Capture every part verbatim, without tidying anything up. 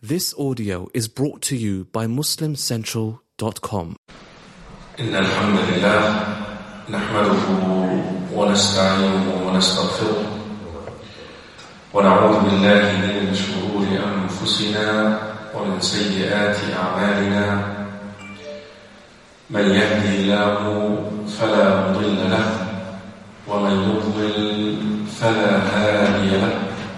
This audio is brought to you by muslim central dot com. إن الحمد لله نحمده ونستعينه ونستغفره ونعوذ بالله من شرور أنفسنا ومن سيئات أعمالنا من يهدي الله فلا مضل له ومن يضلل فلا هادي له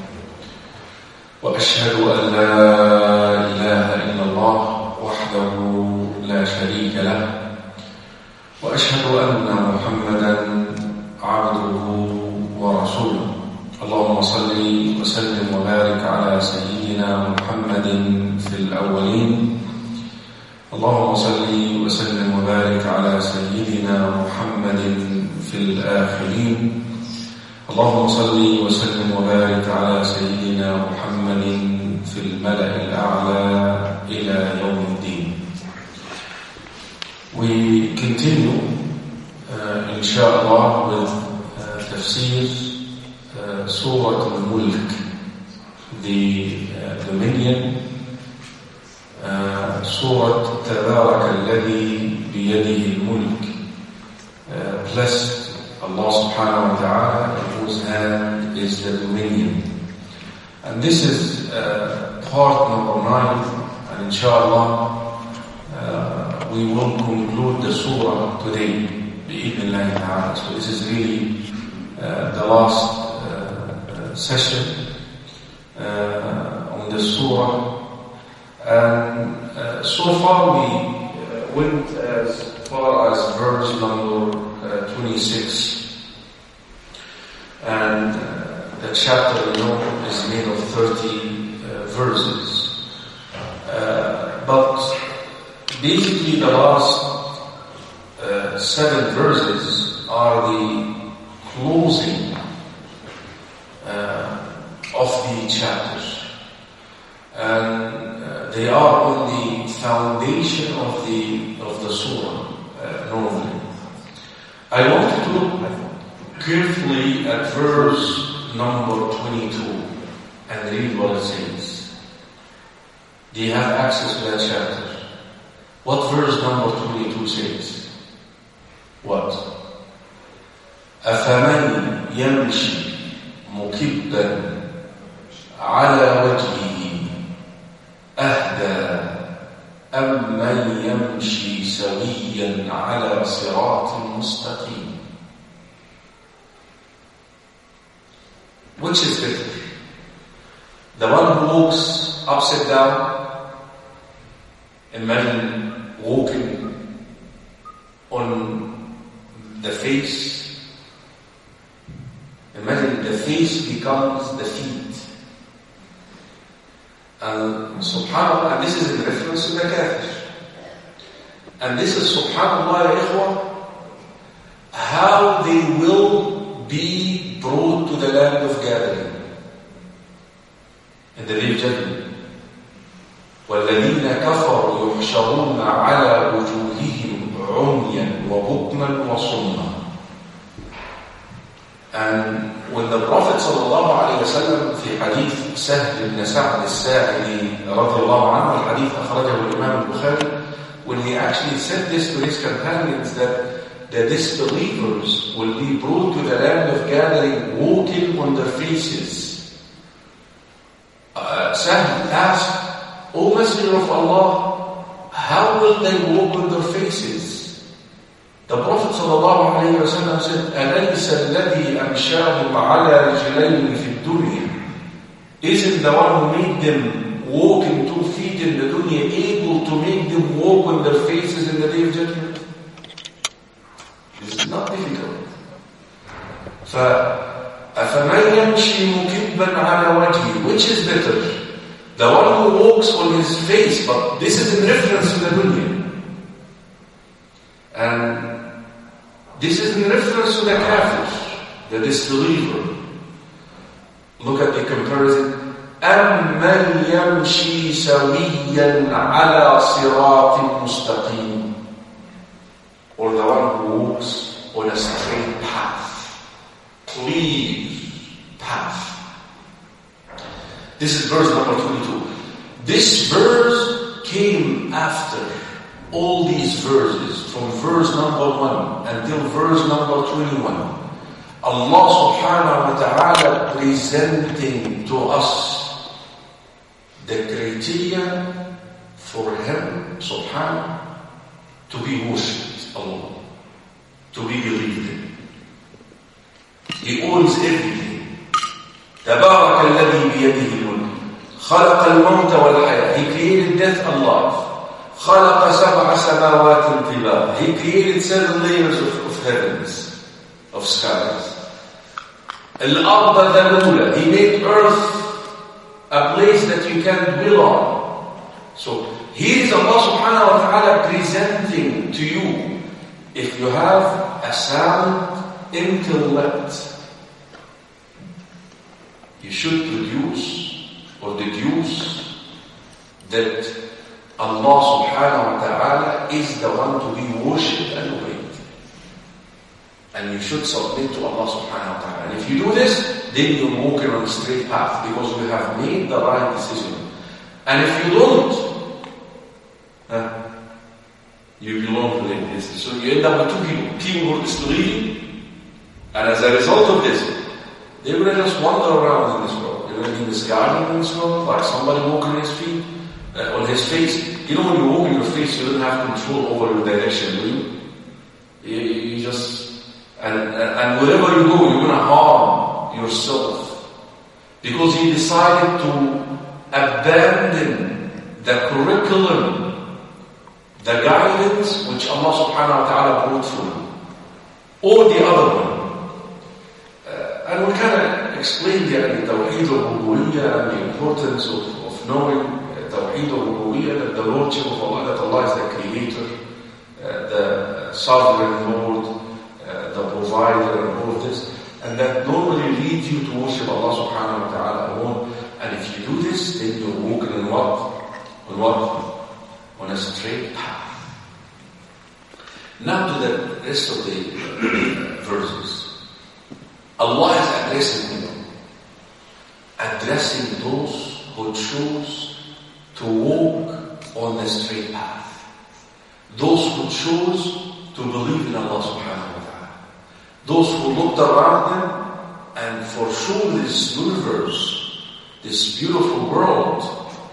وأشهد أن لا إله إلا الله وحده لا شريك له وأشهد أن محمدا عبده ورسوله اللهم صل وسلم وبارك على سيدنا محمد في الأولين اللهم صل وسلم وبارك على سيدنا محمد في الآخرين اللهم صل وسلم وبارك على سيدنا محمد في الملأ الأعلى إلى يوم الدين. We continue uh, inshallah with uh, tafsir uh, Surah Al-Mulk, the uh, dominion, uh, Surah Tabarak alladhi biyadihi al-mulk, uh, blessed Allah subhanahu wa ta'ala in whose hand is the dominion. And this is uh, part number nine, and inshallah uh, we will conclude the surah today, bi'idhnillahi ta'ala. So this is really uh, the last uh, session uh, on the surah. And uh, so far we uh, went as far as verse number uh, twenty-six. And uh, the chapter, you know, is made of thirty uh, verses. Uh, but basically the last uh, seven verses are the closing uh, of the chapter. And uh, they are on the foundation of the of the surah uh, normally. I want to look carefully at verse number twenty-two and read what it says. Do you have access to that chapter? What verse number twenty-two says? What? أَفَمَنْ يَمْشِي مُكِبًّا عَلَى وَجْهِهِ أَهْدَى أَمَّنْ يَمْشِي سَوِيًّا عَلَى صِرَاطٍ مُسْتَقِيمٍ. Which is better? The one who walks upside down, imagine walking on the face. Imagine the face becomes the feet. And subhanAllah, and this is in reference to the kafir. And this is subhanAllah, ya ikhwah, how they will be brought to the land of gathering in the day of judgment. وَالَّذِينَ كَفَرُوا يُحْشَرُونَ عَلَى وُجُوهِهِمْ عُمْيًا وَبُكْمًا وَصُمًّا. And when the Prophet sallallahu alayhi wa sallam في حديث سهل بن سعد الساعدي رضي الله عنه, الحديث أخرجه الإمام البخاري, when he actually said this to his companions that the disbelievers will be brought to the land of gathering walking on their faces. Uh, Sahl asked, O Messenger of Allah, how will they walk on their faces? The Prophet ﷺ said, أَلَيْسَ الَّذِي أَمْشَاهُمْ عَلَى رِجْلَيْنِ فِي الدُّنْيَا. Isn't the one who made them walk in two feet in the dunya able to make them walk on their faces in the day of judgment? It's not difficult. فَأَفَمَنْ يَمْشِي مُكِبًّا عَلَى وَجْهِهِ. Which is better? The one who walks on his face, but this is in reference to the dunya. And this is in reference to the kafir, the disbeliever. Look at the comparison. أَمَّنْ يَمْشِي سَوِيًّا عَلَى صِرَاطٍ مُسْتَقِيمٍ. Or the one who walks on a straight path, clear path. This is verse number twenty-two. This verse came after all these verses, from verse number one until verse number twenty-one. Allah subhanahu wa ta'ala presenting to us the criteria for Him subhanahu to be worshipped, Allah, to be believed in. He owns everything. تبارك الذي بيده الملك خلق الموت والحياة. He created death and life. خلق سبع سماوات طباقا. He created seven layers of, of heavens, of skies. الأرض ذلولة. He made earth a place that you can dwell on. So here is Allah subhanahu wa ta'ala presenting to you, if you have a sound intellect, you should produce or deduce that Allah subhanahu wa ta'ala is the one to be worshipped and obeyed. And you should submit to Allah subhanahu wa ta'ala. And if you do this, then you're walking on a straight path because you have made the right decision. And if you don't, huh, you belong to them. So you end up with two people. People who are disbelieving, and as a result of this, they're going to just wander around in this world. They're going to be misguided in this world, like somebody walking on his feet, uh, on his face. You know, when you walk on your face, you don't have control over your direction, do you? You, you just, and, and, and wherever you go, you're going to harm yourself. Because you decided to abandon the curriculum, the guidance which Allah subhanahu wa ta'ala brought for you, or the other one. Uh, and we kind of explained the Tawheed al-Rububiyyah and the importance of, of knowing uh, Tawheed al-Rububiyyah, that the Lordship of Allah, that Allah is the Creator, uh, the Sovereign Lord, uh, the Provider, and all of this. And that normally leads you to worship Allah subhanahu wa ta'ala alone. And if you do this, then you're walking on what? On what? On a straight path. Now to the rest of the uh, verses. Allah is addressing them. Addressing those who choose to walk on the straight path. Those who choose to believe in Allah subhanahu wa ta'ala. Those who looked around them, and for sure this universe, this beautiful world,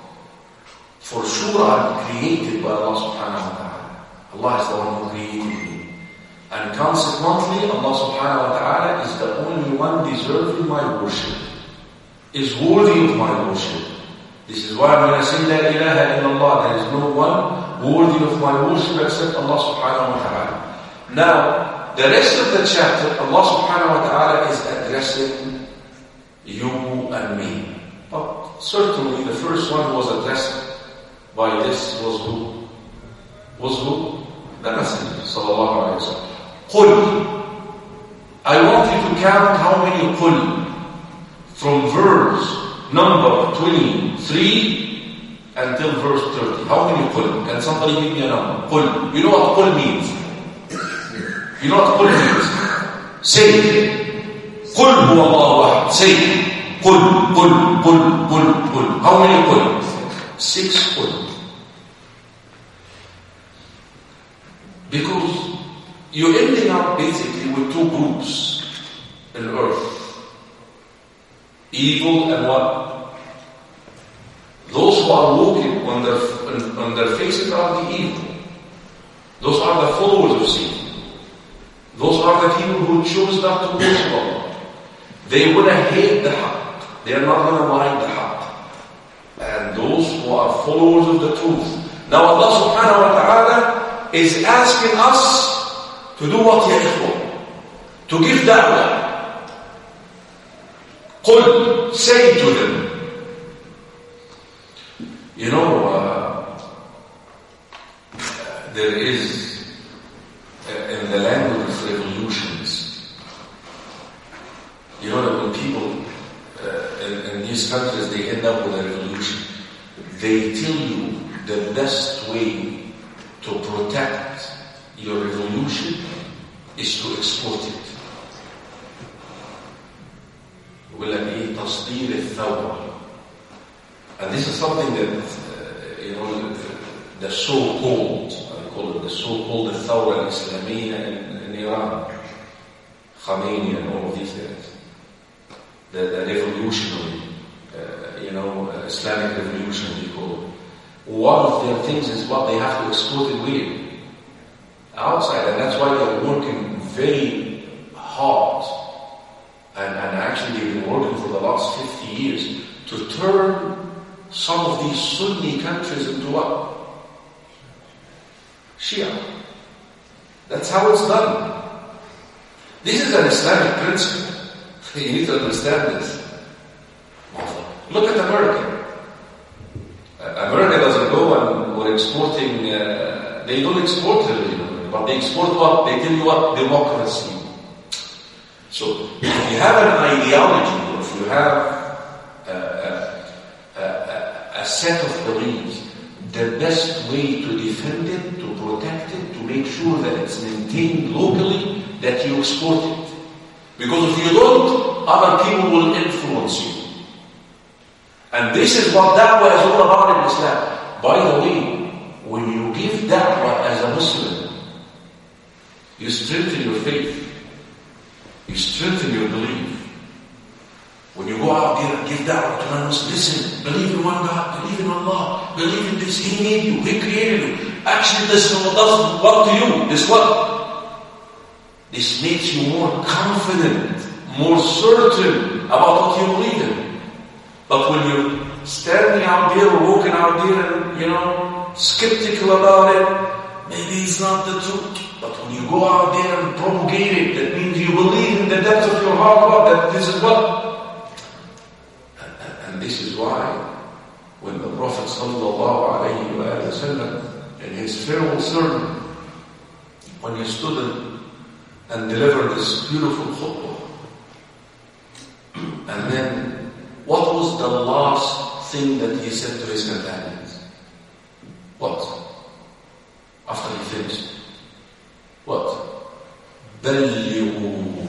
for sure are created by Allah subhanahu wa ta'ala. Allah is the one who created me. And consequently, Allah subhanahu wa ta'ala is the only one deserving my worship, is worthy of my worship. This is why when I say La ilaha illallah, there is no one worthy of my worship except Allah subhanahu wa ta'ala. Now, the rest of the chapter, Allah subhanahu wa ta'ala is addressing you and me. But certainly the first one who was addressed by this was who? Was who? The Messenger sallallahu alayhi wa sallam. Qul. I want you to count how many qul. From verse number twenty-three until verse thirty. How many qul? Can somebody give me a number? Qul. You know what qul means? You know what qul means? Say. Qul huwa Allahu ahad. Say. Qul, qul, qul, qul, qul. How many qul? Six qul. Because you're ending up basically with two groups in earth. Evil and what? Those who are walking on their, on their faces are the evil. Those are the followers of Satan. Those are the people who choose not to worship Allah. They will hate the haqq. They are not going to like the haqq. And those who are followers of the truth. Now Allah subhanahu wa ta'ala is asking us to do what ya ikhwan? To give da'wah. Qul, say to them. You know, uh, there is uh, in the language of revolutions, you know that when people uh, in, in these countries, they end up with a revolution, they tell you the best way to protect your revolution is to export it. يقول لك ايه تصدير الثورة. And this is something that, uh, you know, the, the so-called, I call it the so-called Thawra al-Islamiyya in, in Iran, Khomeini and all of these guys, the, the revolutionary, uh, you know, uh, Islamic revolution, they call it. One of their things is what they have to export it with outside, and that's why they're working very hard, and, and actually they've been working for the last fifty years to turn some of these Sunni countries into what? Shia. That's how it's done. This is an Islamic principle. You need to understand this. Look at America. America doesn't go and we're exporting, uh, they don't export religion, but they export what? They tell you what? Democracy. So, if you have an ideology, or if you have a, a, a, a set of beliefs, the best way to defend it, to protect it, to make sure that it's maintained locally, that you export it. Because if you don't, other people will influence you. And this is what da'wah is all about in Islam. By the way, when you give da'wah as a Muslim, you strengthen your faith. You strengthen your belief. When you go out there and give da'wah to non-Muslims, listen, believe in one God, believe in Allah, believe in this, He made you, He created you. Actually, this does what to you? This what? This makes you more confident, more certain about what you believe in. But when you're standing out there or walking out there and, you know, skeptical about it, maybe it's not the truth. But when you go out there and propagate it, that means you believe in the depths of your heart that this is what. And, and, and this is why when the Prophet sallallahu alayhi wa sallam in his farewell sermon, when he stood and delivered this beautiful khutbah, and then what was the last thing that he said to his companions? What? After he finished? What? بَلِّغُوا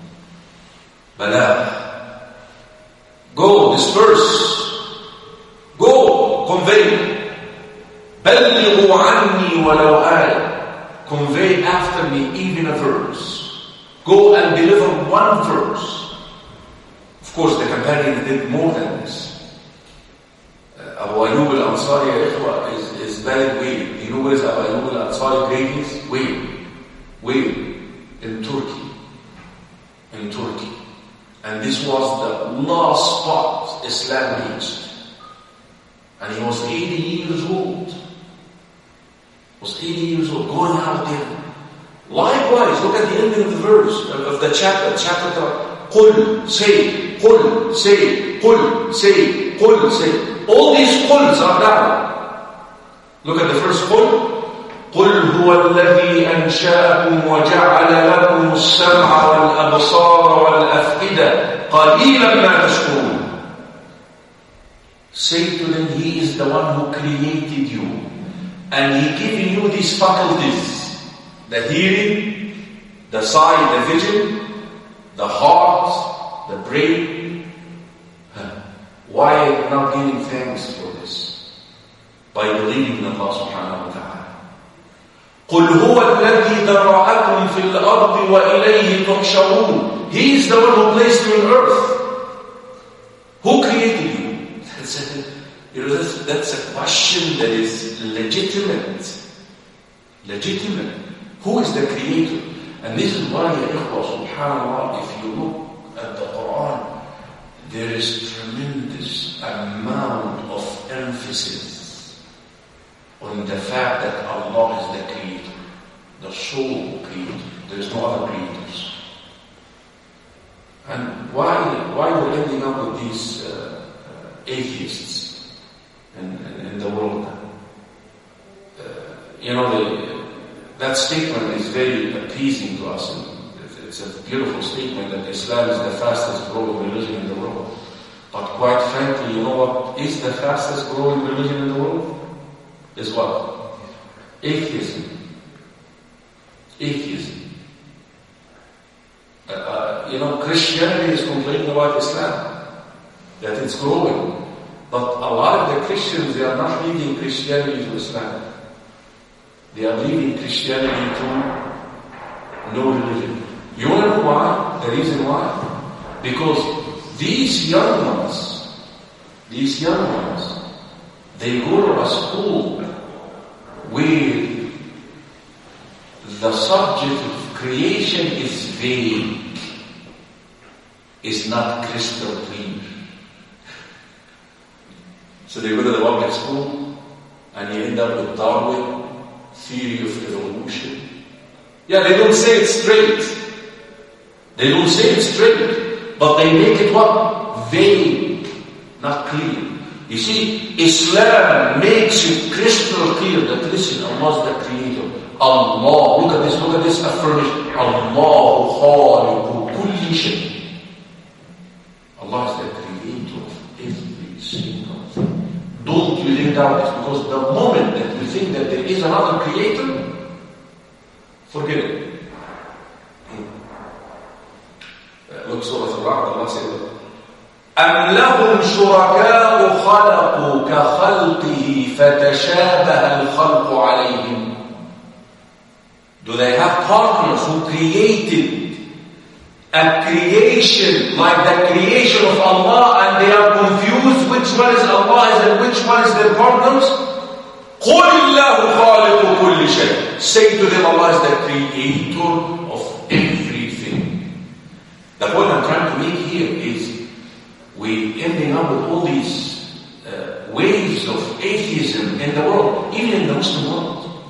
بَلَاغ. Go, disperse. Go, convey. بَلِّغُوا عَنِّي وَلَوْ آيَةً. Convey after me even a verse. Go and deliver one verse. Of course, the companion did more than this. Uh, Abu Ayyub al-Ansari is, is very weird. You know where is Abu Ayyub al-Ansari greatest? Where? Where? In Turkey. In Turkey. And this was the last spot Islam reached. And he was eighty years old. Was eighty years old, going out there. Likewise, look at the ending of the verse, of the chapter, chapter Qul, say, Qul, say, Qul, say, Qul, say. All these Quls are down. Look at the first Qul. قُلْ هُوَ الَّذِي أَنْشَأَكُمْ وَجَعَلَ لَكُمُ السَّمْعَ وَالْأَبْصَارَ وَالْأَفْئِدَةَ قَلِيلًا مَا تَشْكُرُونَ. Say to them, He is the one who created you. And He given you these faculties. The hearing, the sight, the vision, the heart, the brain. Why are you not giving thanks for this? By believing in Allah subhanahu wa ta'ala. قُلْ هُوَ الَّذِي ذَرَأَكُمْ فِي الْأَرْضِ وَإِلَيْهِ تُحْشَرُونَ. He is the one who placed you on earth. Who created you? That's a, you know, that's, that's a question that is legitimate. Legitimate. Who is the creator? And this is why, ya ikhwa, subhanAllah, if you look at the Quran, there is tremendous amount of emphasis on the fact that Allah is the creator, the sole creator. There is no other creators. And why, why we're ending up with these uh, uh, atheists in, in, in the world now? Uh, you know, the, that statement is very appeasing to us. And it's a beautiful statement that Islam is the fastest growing religion in the world. But quite frankly, you know what is the fastest growing religion in the world? Is what? Atheism. Atheism. Uh, uh, you know, Christianity is complaining about Islam, that it's growing. But a lot of the Christians, they are not leaving Christianity to Islam. They are leaving Christianity to no religion. You want to know why? The reason why? Because these young ones, these young ones, they go to a school where the subject of creation is vague, is not crystal clear. So they go to the public school and you end up with Darwin, theory of evolution. Yeah, they don't say it straight. They don't say it straight, but they make it what? Vague, not clear. You see, Islam makes it crystal clear that listen, Allah is the creator. Allah, look at this, look at this affirmation. Allahu khaliqu kulli shay. Allah is the creator of every single thing. Don't you think doubt this, because the moment that you think that there is another creator, forget it. Look, Surah Al-Ra'd, Allah said, أَمْ لَهُمْ شُرَكَاءُ خَلَقُوا كَخَلْقِهِ فَتَشَابَهَ الْخَلْقُ عَلَيْهِمْ. Do they have partners who created a creation like the creation of Allah, and they are confused which one is Allah's and which one is their partners? قُلِ اللَّهُ خَالِقُ كُلِّ شَيْءٍ. Say to them, Allah is the creator of everything. The point I'm trying to make here is we're ending up with all these uh, waves of atheism in the world, even in the Muslim world.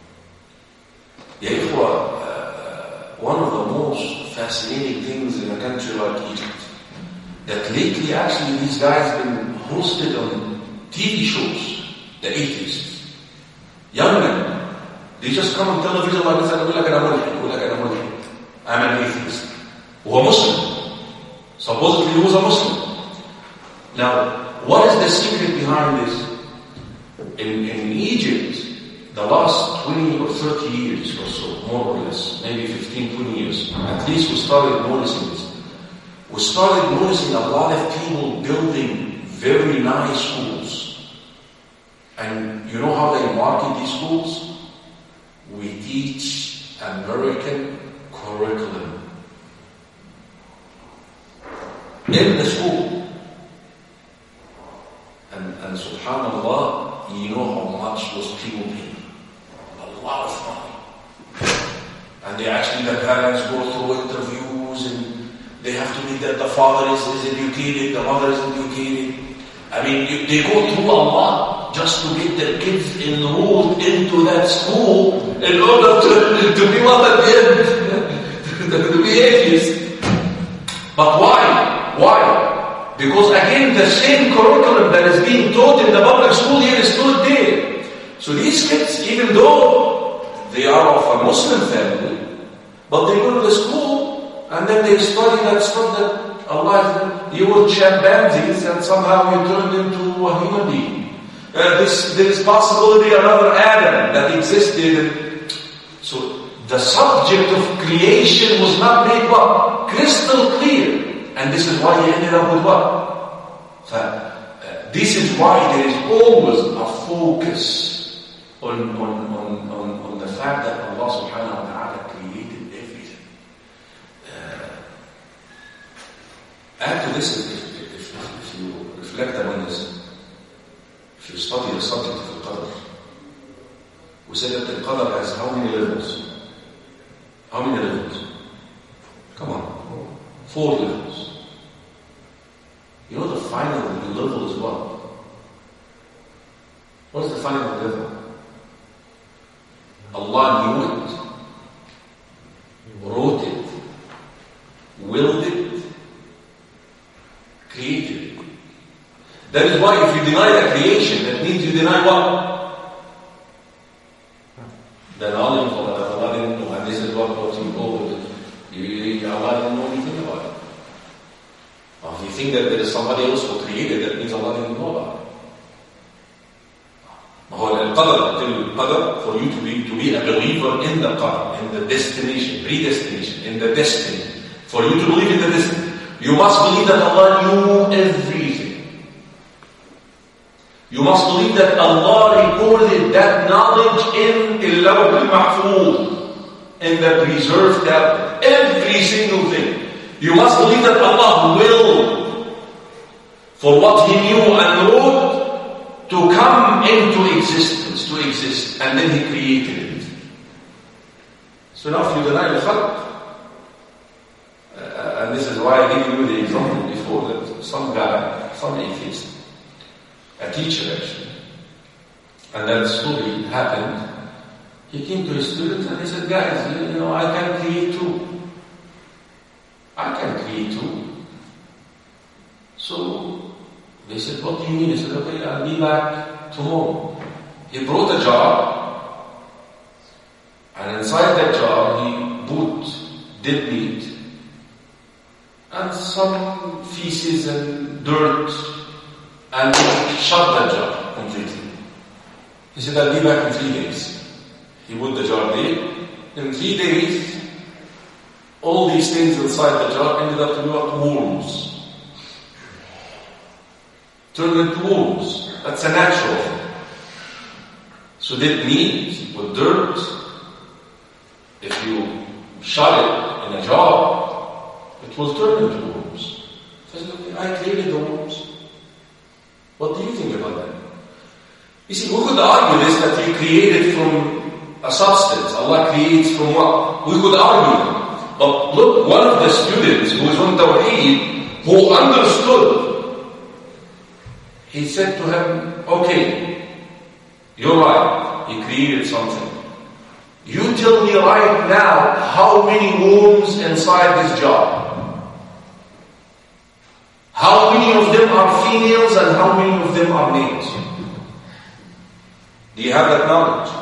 Ya ikhwa, uh, one of the most fascinating things in a country like Egypt, that lately actually these guys have been hosted on T V shows, the atheists. Young men, they just come on television like this and go like, I'm an atheist. Who a Muslim. Supposedly he was a Muslim. Now, what is the secret behind this? In, in Egypt, the last twenty or thirty years or so, more or less, maybe fifteen, twenty years, at least we started noticing this. We started noticing a lot of people building very nice schools. And you know how they market these schools? We teach American curriculum in the school. And, and subhanAllah, you know how much those people pay. A lot of money. And they actually, the parents go through interviews and they have to meet that the father is, is educated, the mother is educated. I mean, you, they go through a lot just to get their kids enrolled into that school in order to, to be what at the end, to be atheists. But why? Why? Because again, the same curriculum that is being taught in the public school here is still there. So these kids, even though they are of a Muslim family, but they go to the school and then they study that stuff that Allah, you were chimpanzees and somehow you turned into a human being. Uh, this, there is possibility another Adam that existed. So the subject of creation was not made what? Crystal clear. And this is why he ended up with what? So, uh, this is why there is always a focus on, on, on, on, on the fact that Allah subhanahu wa ta'ala created everything. Uh, add to this, if, if, if you reflect upon this, if you study the subject of Al-Qadr, we said that Al-Qadr has how many levels? How many levels? Come on. Four levels. You know the final level is what? What is the final level? Allah knew it, wrote it, willed it, created it. That is why if you deny the creation, that means you deny what? The knowledge of Allah. Allah didn't know, and this is what, what you go with. You, Allah didn't know anything about it. Now, if you think that there is somebody else who created, that means Allah didn't know about it. Al-Qadr, Qadr, for you to be to be a believer in the Qadr, in the destination, predestination, in the destiny. For you to believe in the destiny, you must believe that Allah knew everything. You must believe that Allah recorded that knowledge in al-Lawh al-Mahfuz, in the preserved tablet. Every single thing. You must believe that Allah willed for what He knew and wrote to come into existence, to exist, and then He created it. So now if you deny the khalq, uh, and this is why I gave you the example before, that some guy, some atheist, a teacher actually, and that story happened. He came to his students and he said, guys, you know, I can create too. I can create too. So they said, what do you mean? He said, okay, I'll be back tomorrow. He brought a jar, and inside that jar he put dead meat and some feces and dirt, and shut that jar completely. He said, I'll be back in three days. He put the jar there. In three days, all these things inside the jar ended up to be like worms. Turned into worms. That's a natural thing. So that meat with dirt, if you shut it in a jar, it will turn into worms. So he said, I created the worms. What do you think about that? You see, we could argue this, that He created from a substance. Allah creates from what? We could argue. But look, one of the students who is on Tawheed, who understood, he said to him, okay, you're right, He created something. You tell me right now how many worms inside this jar. How many of them are females and how many of them are males? Do you have that knowledge?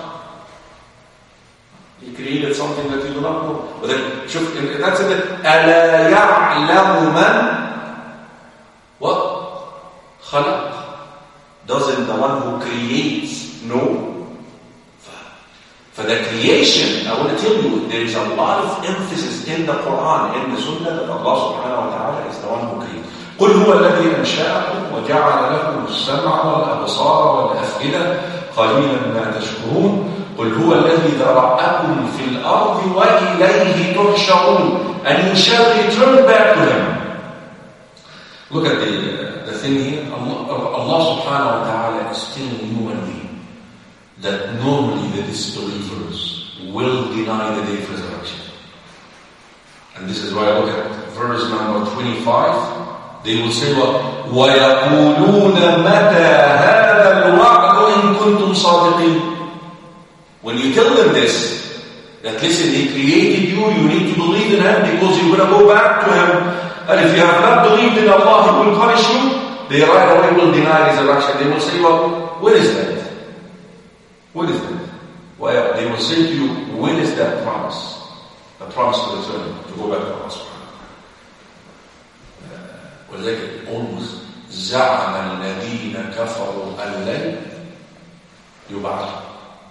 He created something that you do not know. But then, that's it. أَلَا يَعْلَمُ مَنْ What? خَلَقْ. Doesn't the one who creates know? For the creation, I want to tell you, there is a lot of emphasis in the Quran, in the Sunnah, that Allah subhanahu wa ta'ala is the one who creates. قل هو الذي أنشأكم وجعل لكم السمع والأبصار والأفئدة قليلا ما تشكرون قل هو الذي ذرأكم في الأرض وإليه تحشرون, and you shall return back to Him. Look at the, the thing here. Allah, Allah subhanahu wa ta'ala is telling you and me that normally the disbelievers will deny the day of resurrection. And this is why I look at verse number twenty-five. They will say what? وَيَقُولُونَ مَتَى هَذَا الْوَعْدُ إِن كُنتُمْ صَادِقِينَ. When you tell them this, that listen, He created you, you need to believe in Him because you're going to go back to Him. And if you have not believed in Allah, He will punish you. They right away will deny resurrection. They will say, well, when is that? When is that? Well, they will say to you, when is that promise? The promise to return, to go back to Allah. ولذلك almost زعم الذين كفروا أن لن يبعثوا.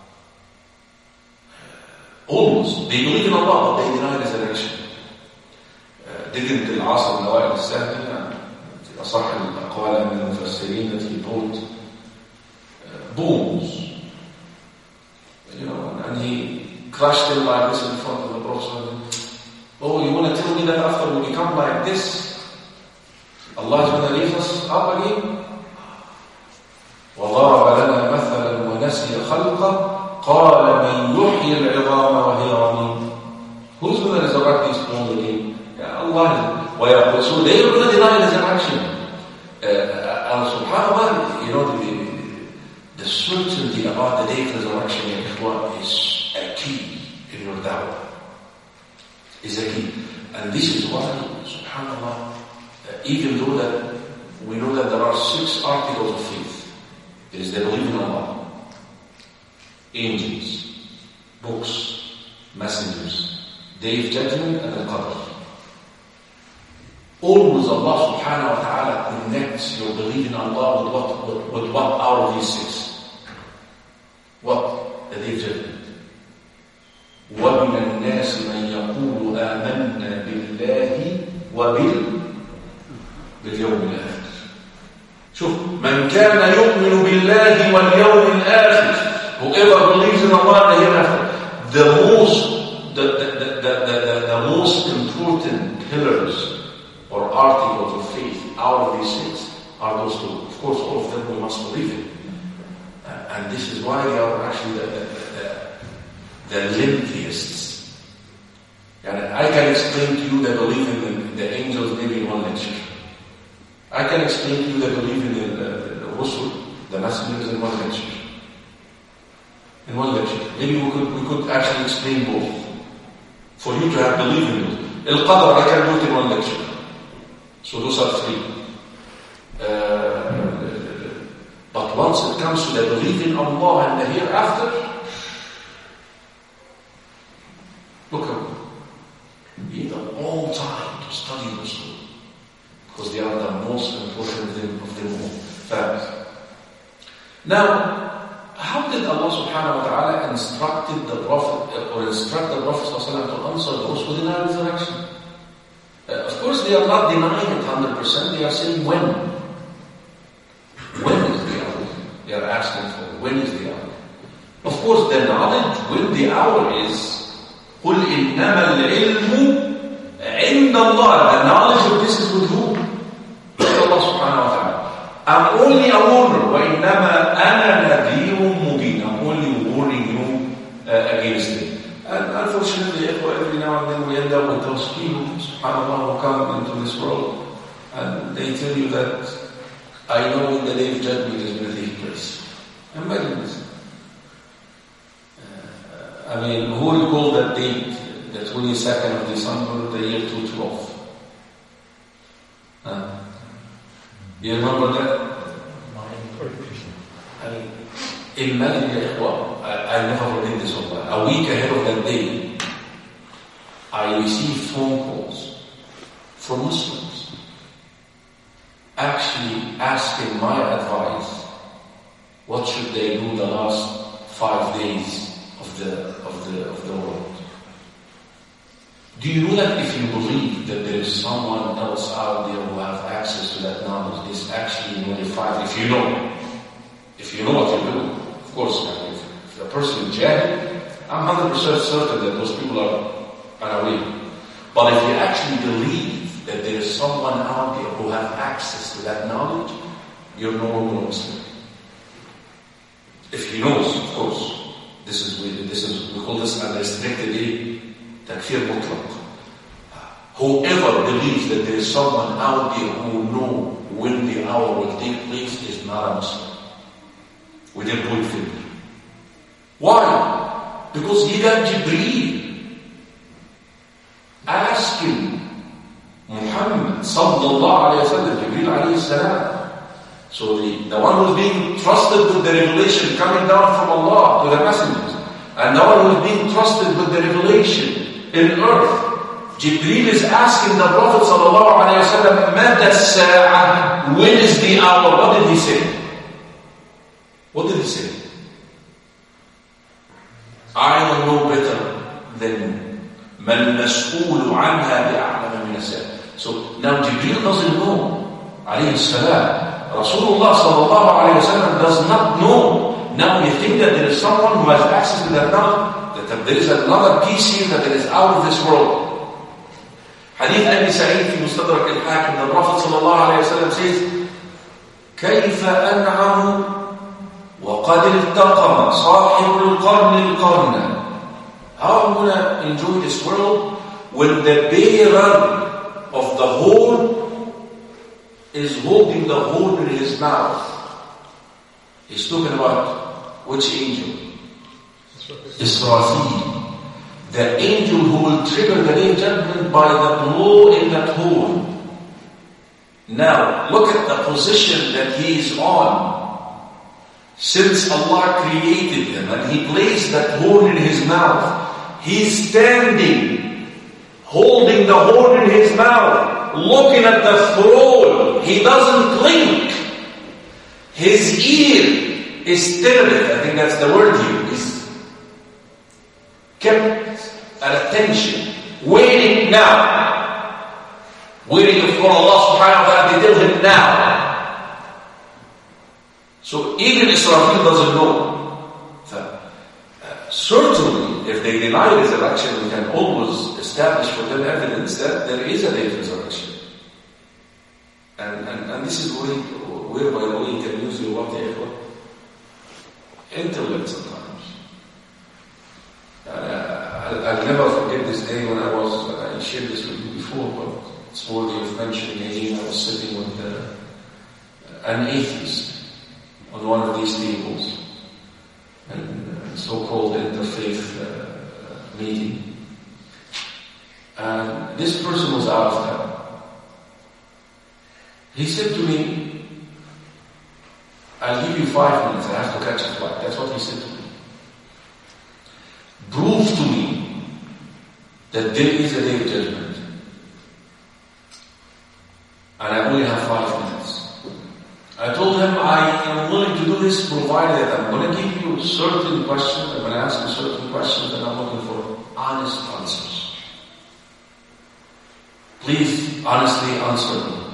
Almost they believe in Allah but they deny resurrection. Didn't العاصر النوائل السهمي في أصح الأقوال من المفسرين that he brought bones, you know, and he crushed them like this in front of the Prophet. Oh, you want to tell me that after we become like this, Allah is going to leave us up again? وَضَرَبَ لَنَا مَثَلًا وَنَسِيَ خَلْقًا قَالَ مَنْ يُحْيِي الْعِظَامَ وَهِيَ رَمِيمٌ. Who's going to resurrect these bones again? Yeah, Allah. وَيَقُولُ. So they are going to deny resurrection. Uh, and subhanAllah, you know, the, the certainty about the day of resurrection is a key in your da'wah. Is a key. And this is why, subhanAllah, even though that we know that there are six articles of faith. There is the belief in Allah, angels, books, messengers, day of judgment, and al-qadr. Always Allah subhanahu wa ta'ala connects your belief in Allah with what, with, with what out of these six? What? The day of judgment. وَمِنَ النَّاسِ مَنْ يَقُولُ آمَنَّا بِاللَّهِ وَبِالْ باليوم الآخر. شوف من كان يؤمن بالله billahi wal yawm al-akhir. Whoever believes in Allah and the hereafter. The most, the, the, the, the, the, the most important pillars or articles of faith out of these six are those two. Of course, all of them we must believe in. Uh, and this is why they are actually the, the, the, the lengthiest. And I can explain to you that believe in the, the angels maybe in one lecture. I can explain to you that believe in the, the, the Rusul, the messengers in one lecture. In one lecture. Maybe we could, we could actually explain both. For you to have belief in it. Al-Qadr, I can do it in one lecture. So those are three. Uh, but once it comes to the belief in Allah and the hereafter, look at you need a long time to study those two. Because they are the most important of them, of them all. Facts. Now, how did Allah subhanahu wa ta'ala instructed the Prophet or instruct the Prophet to answer those who deny resurrection? Uh, of course, they are not denying it one hundred percent. They are saying when. When is the hour? They are asking for when is the hour. Of course, the knowledge when the hour is. قُلْ إِنَّمَا الْعِلْمُ عِنْدَ اللَّهِ. The knowledge of this is with who? With Allah subhanahu wa ta'ala. I'm only a warner. وَإِنَّمَا أَنَا نَذِيرٌ مُبِينٌ. I'm only warning you uh, against it. And unfortunately, every now and then we end up with those people, subhanAllah, who come into this world and they tell you that I know when the day of judgment is going to take place. Imagine this. Uh, I mean, who will call that date, the twenty-second of December, the year two twelve? Uh, you remember that? I mean, imagine, I, I never forget this one. A week ahead of that day, I received phone calls from Muslims actually asking my advice. What should they do the last five days of the of the of the world? Do you know that if you believe that there is someone else out there who have access to that knowledge, is actually notified? If you know, if you know what you do, of course. I mean, if, if a person is jahil, I'm one hundred percent certain that those people are unaware. But if you actually believe that there is someone out there who have access to that knowledge, you're no longer Muslim. If he knows, of course, this is we, this is we call this unrestricted takfir mutlaq. Whoever believes that there is someone out there who know when the hour will take place is not a Muslim. We didn't point finger. Why? Because he got Jibreel asking Muhammad sallallahu alayhi wa sallam, Jibreel alayhi salam. So the, the one who is being trusted with the revelation coming down from Allah to the messengers, and the one who is being trusted with the revelation in earth, Jibreel is asking the Prophet sallallahu alayhi wa sallam, Mada as-sa'ah, when is the hour? What did he say? What did he say? I don't know better than مَا الْمَسْئُولُ عَنْهَا بِأَعْلَمَ مِنَ السَّائِلِ. So now Jibreel doesn't know, alayhi salam. Rasulullah sallallahu alayhi wa sallam does not know. Now you think that there is someone who has access to that knowledge, that there is another piece here that is out of this world. Hadith Abi Sa'id fi Mustadrak al-Hakim, the Prophet sallallahu alayhi wa sallam says, كَيْفَ أَنْعَمُ وَقَدْ الْتَقَمَ صَاحِبُ الْقَرْنِ الْقَرْنَ. How am I going to enjoy this world when the bearer of the horn is holding the horn in his mouth? He's talking about which angel? Israfil. The angel who will trigger the day of judgment by the blow in that horn. Now, look at the position that he is on. Since Allah created him and He placed that horn in his mouth, he's standing, holding the horn in his mouth, looking at the throne. He doesn't blink. His ear is stimulated. I think that's the word here. Is kept at attention, waiting now, waiting for Allah subhanahu wa ta'ala to tell him now. So even Israfil doesn't know. So, uh, certainly, if they deny resurrection, we can always establish for them evidence that there is a day of resurrection. And, and, and this is where, where, by the way, you can use your whatever intellect sometimes. Uh, I'll, I'll never forget this day when I was, uh, I shared this with you before, but it's worthy of mentioning again. I was sitting with uh, an atheist on one of these tables, and uh, so-called interfaith uh, meeting. And this person was out of town. He said to me, I'll give you five minutes, I have to catch a flight. That's what he said to me. Prove to me that there is a day of judgment. And I only have five minutes. I told him I am willing to do this provided that I'm going to give you certain questions, I'm going to ask you certain questions, and I'm looking for honest answers. Please honestly answer me.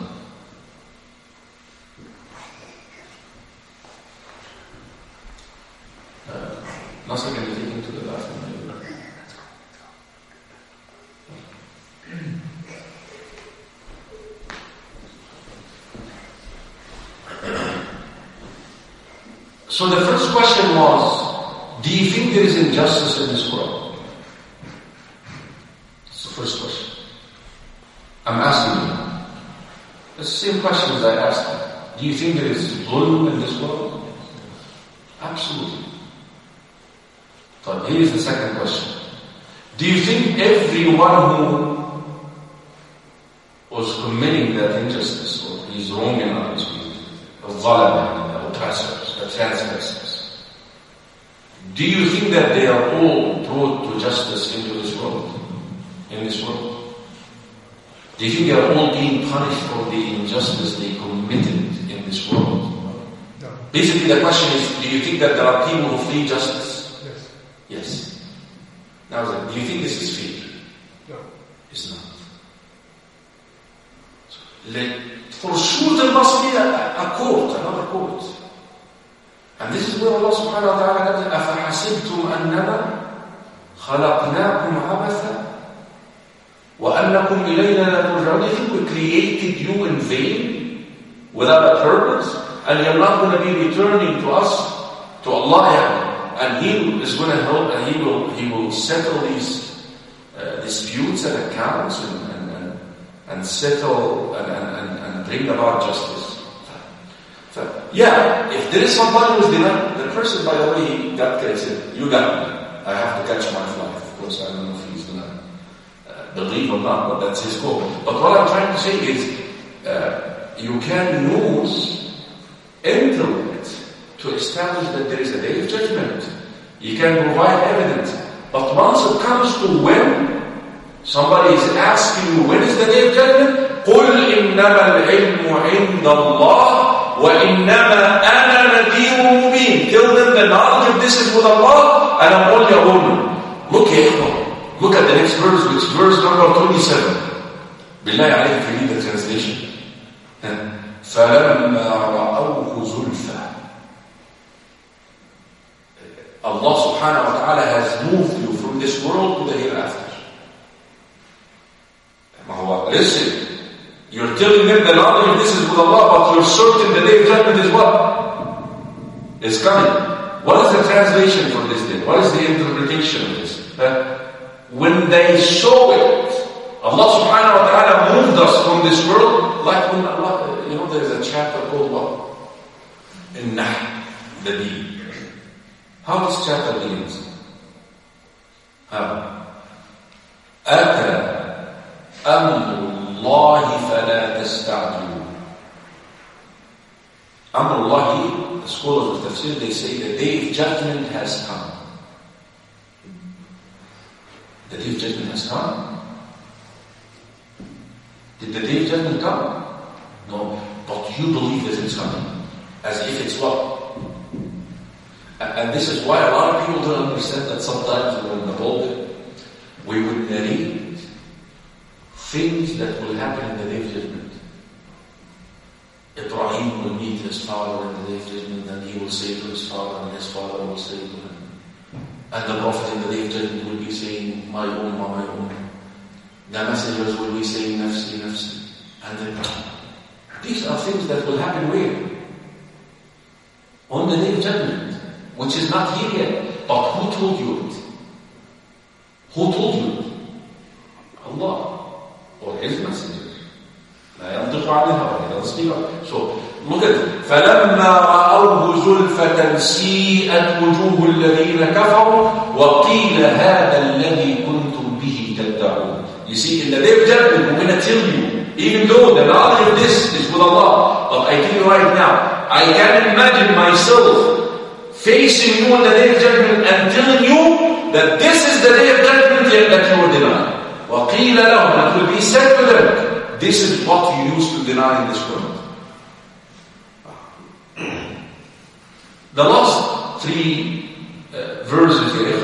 Uh, Nasser, can you take him to the bathroom? So the first question was, do you think there is injustice in this world? That's the first question. I'm asking you. It's the same question as I asked him. Do you think there is zulm in this world? Absolutely. But here is the second question. Do you think everyone who was committing that injustice, or is wrong in others, the zalim, the oppressors, the transgressors, do you think that they are all brought to justice into this world? In this world? Do you think they are all being punished for the injustice they committed in this world? No. Basically the question is, do you think that there are people who flee justice? Yes. Yes. Now, do you think this is fair? No. It's not. Let, for sure there must be a, a court, another court. And this is where Allah subhanahu wa ta'ala says, أَفَحَسِبْتُمْ أَنَّمَا خَلَقْنَاكُمْ عَبَثًا وَأَنَّكُمْ إِلَيْنَا لَا تُرْجَعُونَ. Do you think we created you in vain, without a purpose, and you're not going to be returning to us, to Allah, and He is going to help, and He will He will settle these uh, disputes and accounts, and and, and, and settle and, and, and bring about justice. So, yeah, if there is somebody who is denied, the person, by the way, he got carried, said, you got me, I have to catch my flight. Of course, I don't know if he's going to uh, believe or not, but that's his call. But what I'm trying to say is, uh, you can use intellect to establish that there is a day of judgment. You can provide evidence. But once it comes to when, somebody is asking you, when is the day of judgment? قُلْ إِنَّمَا الْعِلْمُ عِنْدَ اللَّهِ وَإِنَّمَا أَنَا نَذِيرٌ مُبِينٌ. Tell them the knowledge of this is with Allah, and I'm only a woman. Look at Look at the next verse, which is verse number twenty-seven. Billahi alayhi, if you read the translation. فَلَمَّا رَأَوْهُ زُلْفًا. Allah subhanahu wa ta'ala has moved you from this world to the hereafter. Listen, you're telling them the knowledge of this is with Allah, but you're certain the day of judgment is what? Is coming. What is the translation for this day? What is the interpretation of this? Uh, when they saw it, Allah subhanahu wa ta'ala moved us from this world, like when Allah, you know, there's a chapter called what? In Nahl, the Deen. How this chapter begins? How? أَتَى أَمْرُ اللَّهِ فَلَا تَسْتَعْجِلُوا. أَمْرُ اللَّهِ, the scholars of tafsir, they say the day of judgment has come. The day of judgment has come. Did the day of judgment come? No, but you believe that it's coming. As if it's what? And this is why a lot of people don't understand that sometimes when in the pulpit we would narrate things that will happen in the day of judgment. Ibrahim will meet his his father in the day of judgment, and he will say to his father, and his father will say to him. And the Prophet in the day of judgment will be saying, my ummah, my ummah. The messengers will be saying, nafsi, nafsi. And then, these are things that will happen where? On the day of judgment, which is not here yet. But who told you it? Who told you it? Allah or His messenger. لا ينطق عن الهوى. He doesn't speak out. So look at it. فلما رأوه زلفة سيئت وجوه الذين كفروا وقيل هذا الذي كنتم به تدعون. You see, in the day of judgment, I'm going to tell you, even though the knowledge of this is with Allah, but I tell you right now, I can imagine myself facing you in the day of judgment and telling you that this is the day of judgment that you were denying. وَقِيلَ لَهُمْ, and it will be said to them, this is what you used to deny in this world. The last three uh, verses here,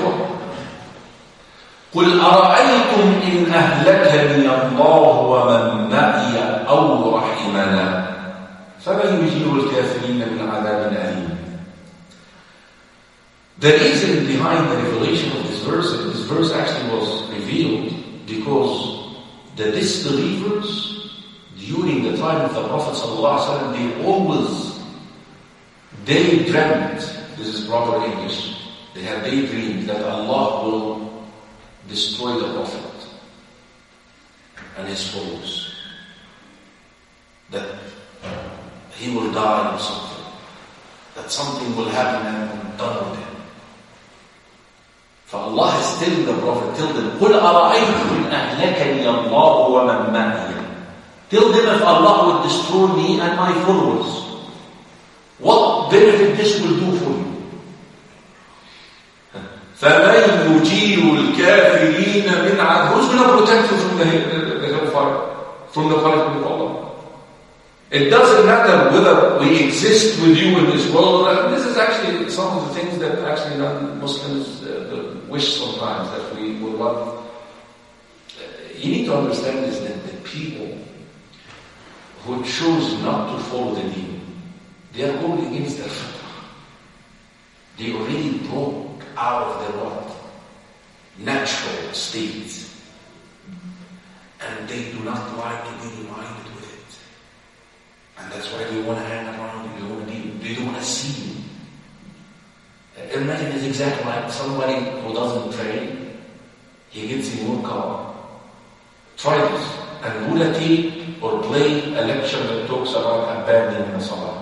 قُلْ أَرَأَيْتُمْ إِنْ أَهْلَكَنِيَ اللَّهُ وَمَنْ مَعِيَ أَوْ رَحِمَنَا فَمَنْ يُجِيرُ الْكَافِرِينَ مِنْ عَذَابٍ أَلِيمٍ. The reason behind the revelation of this verse, this verse actually was revealed because the disbelievers during the time of the Prophet ﷺ, they always they dreamt, this is proper English, they had daydreamed that Allah will destroy the Prophet and his followers, that he will die or something, that something will happen and done with him. For Allah is telling the Prophet, tell them, قُلْ أَرَأَيْتُمْ إِنْ أَهْلَكَنِيَ اللَّهُ وَمَنْ مَعِيَ. Tell them if Allah would destroy me and my followers, what benefit this will do for you? فَمَنْ يُجِيرُ الْكَافِرِينَ مِنْ عَذَابٍ. Who's going to protect you from the, the, the hellfire, from the punishment of Allah? It doesn't matter whether we exist with you in this world. And this is actually some of the things that actually non-Muslims uh, wish sometimes that we would want. Uh, you need to understand is that the people who choose not to follow the deen, they are going against their fitrah. They already broke out of their what? Natural state. And they do not like to be reminded with it. And that's why they want to hang around you, they want to be, they don't want to see you. Uh, imagine it's exactly like somebody who doesn't pray, he gets in your car, try this, and would a tape or play a lecture that talks about abandoning the salah.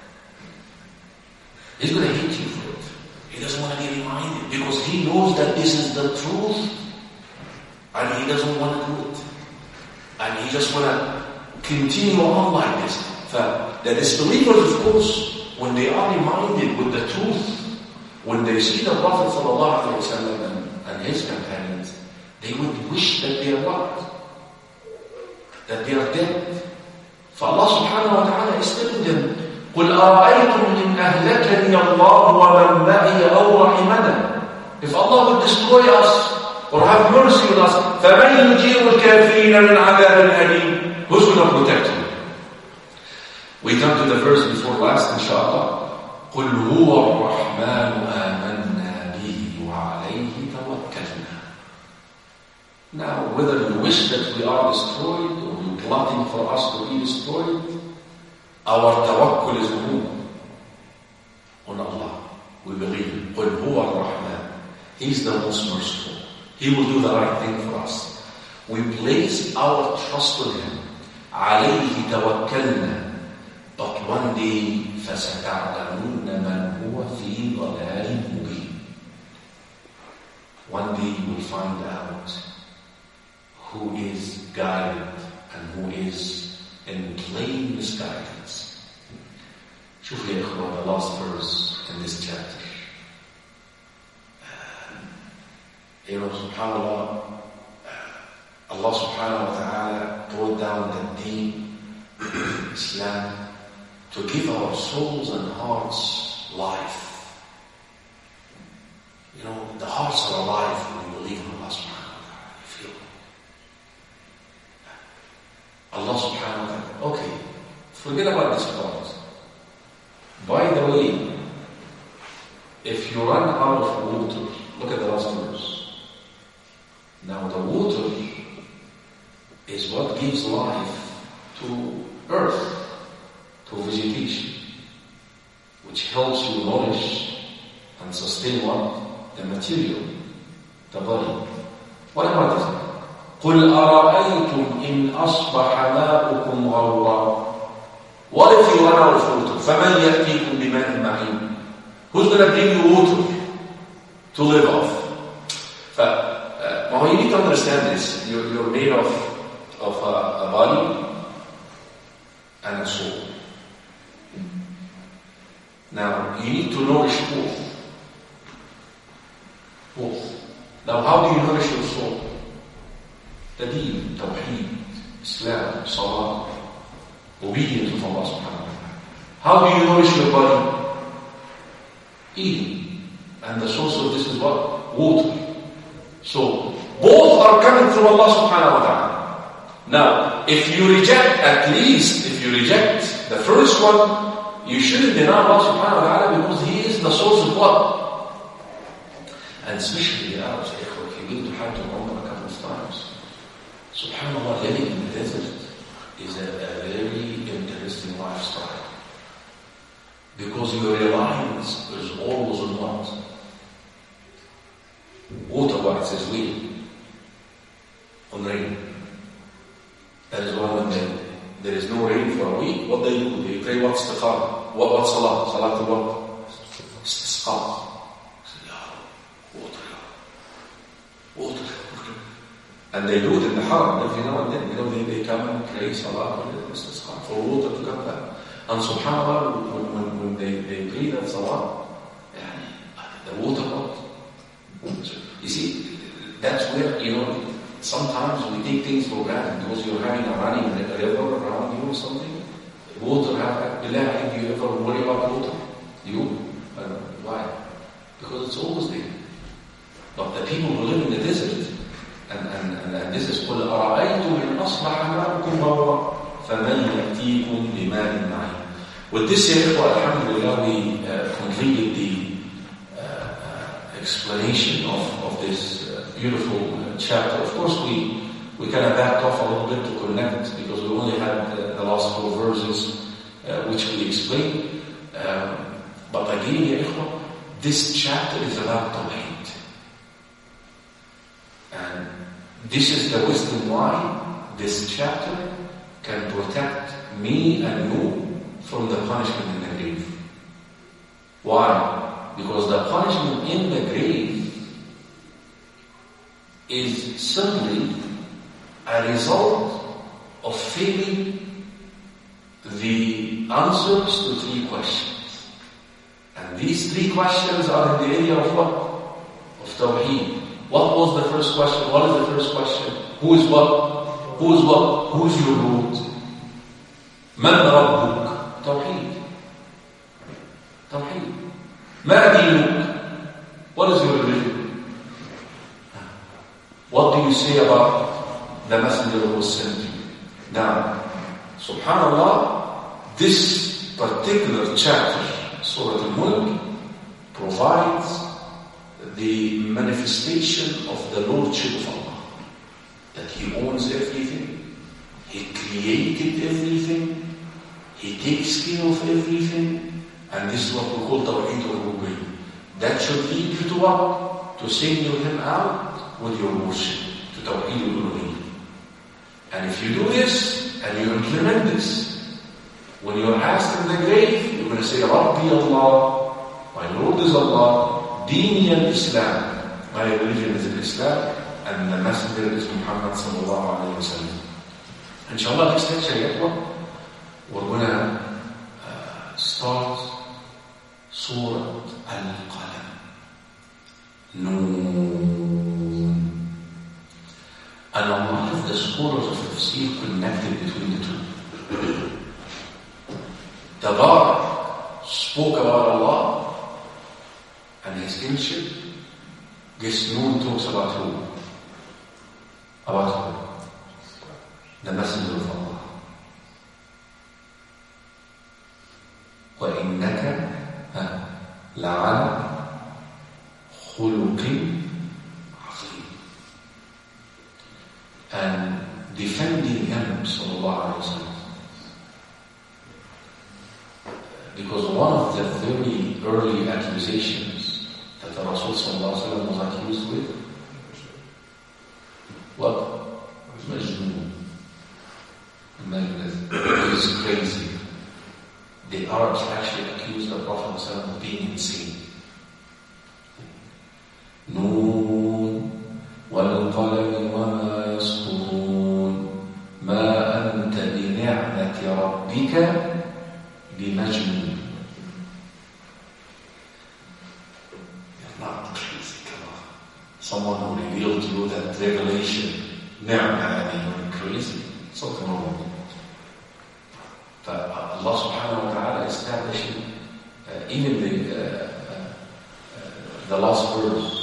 He's going to hate you for it. He doesn't want to be reminded because he knows that this is the truth and he doesn't want to do it. And he just want to continue on like this. The disbelievers, of course, when they are reminded with the truth, when they see the Prophet ﷺ and, and his companions, they would wish that they are what? That they are dead. For Allah subhanahu wa ta'ala is telling them, قُلْ أَرَأَيْتُمْ إِنْ أَهْلَكَنِيَ اللَّهُ وَمَنْ مَعِيَ أَوْ رَحِمَنَا. If Allah would destroy us or have mercy on us, فَمَنْ يُجِيرُ الْكَافِرِينَ مِنْ عَذَابٍ أَلِيمٍ. Who's going to protect you? We come to the verse before last, inshallah. قُلْ هُوَ الرَّحْمَنُ آمَنَّا بِهِ وَعَلَيْهِ تَوَكَّلْنَا. Now, whether you wish that we are destroyed or you're plotting for us to be destroyed, our tawakkul is on on Allah. We believe. قُلْ هُوَ الرَّحْمَنُ. He's the most merciful. He will do the right thing for us. We place our trust in Him. عَلَيْهِ تَوَكَّلْنَا. But one day, فَسَتَعْلَمُونَ مَنْ هُوَ فِي ضَلَالٍ مُبِينٍ. One day you will find out who is guided and who is in plain misguidance. شوف يا إخوة, the last verse in this chapter. Uh, you know, subhanAllah, uh, Allah subhanahu wa ta'ala brought down the deen, Islam, to give our souls and hearts life. You know, the hearts are alive when we believe in Allah subhanahu wa ta'ala. You feel it. Allah subhanahu wa ta'ala. Okay, forget about this part. you run out of water, look at the last verse. Now the water is what gives life to earth, to vegetation, which helps you nourish and sustain what? The material, the body. What about this? قُلْ أَرَأَيْتُمْ إِنْ أَصْبَحَ مَاؤُكُمْ غَوْرًا. What if you run out of water? فَمَنْ يَأْتِيكُمْ بِمَاءٍ مَعِينٍ. Who's going to bring you water to live off? But, uh, you need to understand this. You're, you're made of, of a, a body and a soul. Now, you need to nourish both. Both. Now, how do you nourish your soul? The deen, tawheed, Islam, salah, obedience to Allah subhanahu wa ta'ala. How do you nourish your body? Eating. And the source of this is what? Water. So, both are coming from Allah subhanahu wa ta'ala. Now, if you reject, at least if you reject the first one, you shouldn't deny Allah subhanahu wa ta'ala because He is the source of what? And especially the Arabs, if you go to Hajj and Umrah a couple of times, subhanAllah, living in the desert is a, a very interesting lifestyle. Because your reliance is always on what? Water, what it says, we. On rain. That is why when they, there is no rain for a week, what they do? They pray what's the istikhara? What, what salah? Salah to what? Istisqa. Water. And they do it in the haram every now and then. You know, they, they come and pray salah for water to come back. And subhanAllah, when, when, when they, they pray that salah, the water out. You see, that's where, you know, sometimes we take things for granted because you're having a running river around you or something. Water, have, do you ever worry about water? You? I don't know. Why? Because it's always there. But the people who live in the desert, and, and, and, and this is قُلْ أَرَأَيْتُمْ إِنْ أَصْبَحَ مَاؤُكُمْ غَوْرًا فَمَنْ يَأْتِيكُمْ بِمَاءٍ مَعِينٍ. With this year, alhamdulillah, we uh, completed the uh, uh, explanation of, of this uh, beautiful uh, chapter. Of course, we, we kind of backed off a little bit to connect because we only had uh, the last four verses uh, which we explained. Um, but again, ya ikhwan, this chapter is about tawheed. And this is the wisdom why this chapter can protect me and you from the punishment in the grave. Why? Because the punishment in the grave is simply a result of failing the answers to three questions. And these three questions are in the area of what? Of tawheed. What was the first question? What is the first question? Who is what? Who is what? Who is your Lord? Man Rabbuk? Tawheed. Tawheed. Ma dinuk? What is your religion? What do you say about the messenger who was sent to you? Now, subhanAllah, this particular chapter, Surah Al-Mulk, provides the manifestation of the Lordship of Allah. That He owns everything, He created everything, He takes care of everything, and this is what we call Tawheed al-Rububiyyah. That should lead you to what? To single Him out with your worship, to Tawheed al-Rububiyyah. And if you do this, and you implement this, when you're asked in the grave, you're going to say, Rabbi Allah, my Lord is Allah, Dini al-Islam, my religion is Islam, and the messenger is Muhammad sallallahu alayhi wa sallam. Inshallah, next lecture, we're going to uh, start Surah Al-Qalam. Noon. And a lot of the scholars of Tafsir connected between the two. Tabarak spoke about Allah and His kingship. Guess Noon talks about who? About who? The Messenger of Allah. وَإِنَّكَ لَعَلَى خلق عظيم. And defending him, sallallahu alayhi wa sallam. Because one of the very early accusations that the Rasul sallallahu alayhi wa sallam was accused with, what? Majnun. He is crazy. The Arabs actually accused the Prophet of being insane. Noon wal qalami wa ma yasturun ma anta bi ni'mati rabbika bi majnun. You're not crazy, come on. Someone who revealed to you that revelation, ni'mah, and you're crazy. Something wrong. Allah subhanahu wa ta'ala establishing uh, even the uh, uh, the last verse.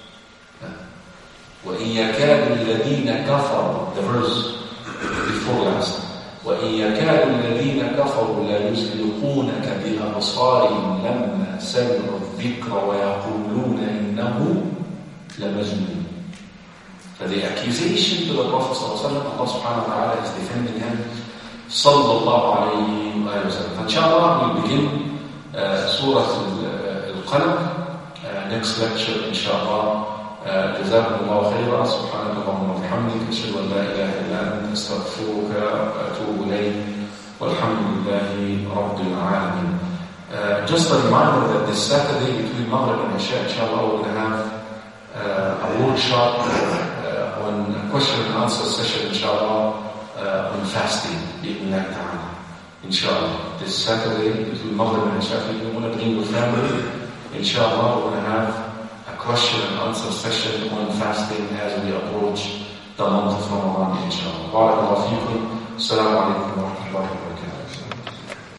وَإِنْ يَكَادُ الَّذِينَ كَفَرُوا, the verse before last. وَإِنْ يَكَادُ الَّذِينَ كَفَرُوا لَا يُزْلِقُونَكَ بِأَبْصَارِهِمْ لَمَّا سَمِعُوا الذِّكْرَ وَيَقُولُونَ إِنَّهُ لَمَجْنُونَ. So the accusation to the Prophet ﷺ, Allah subhanahu wa ta'ala is defending him, sallallahu alayhi wa sallam. Inshallah, we'll begin uh, Surah Al-Qalam, uh, next lecture, inshallah. جزاكم الله خيرا. سبحانك اللهم وبحمدك أشهد أن لا إله إلا أنت أستغفرك وأتوب إليك والحمد لله رب العالمين. Uh, just a reminder that this Saturday between Maghrib and Isha, inshallah, we're going to have uh, a workshop uh, on a question and answer session, inshallah, uh, on fasting, bi'idhnillah ta'ala. Inshallah, this Saturday between Maghrib and Isha, if you want to bring your family, inshallah, we're going to have question and answer session on fasting as we approach the month of Ramadan, inshallah. Barakallahu feekum. Assalamu alaikum wa rahmatullahi wa barakatuh.